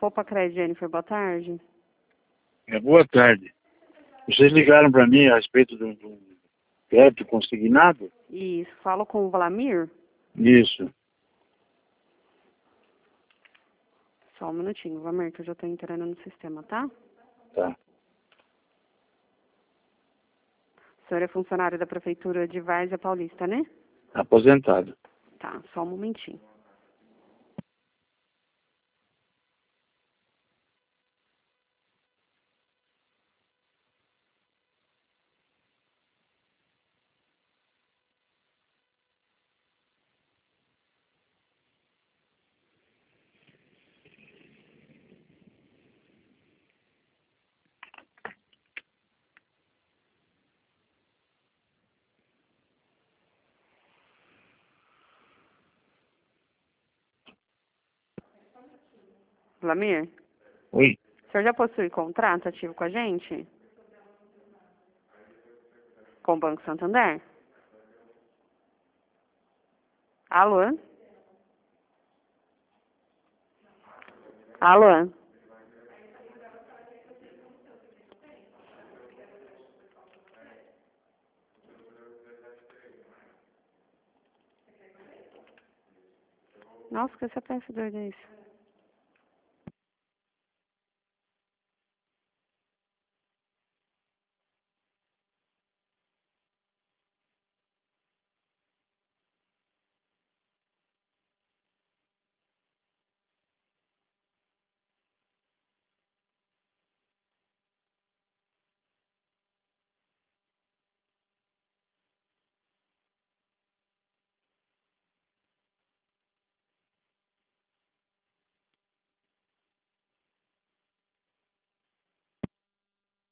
Poupa Crédito, Jennifer, boa tarde. Boa tarde. Vocês ligaram para mim a respeito do crédito consignado? Isso, falo com o Vlamir? Isso. Só um minutinho, Vlamir, que eu já estou entrando no sistema, tá? Tá. O senhor é funcionário da Prefeitura de Várzea Paulista, né? Aposentado. Tá, só um momentinho. Vlamir, Oi. o senhor já possui contrato ativo com a gente? Com o Banco Santander? Alô? Alô? Nossa, que CPF doido é esse?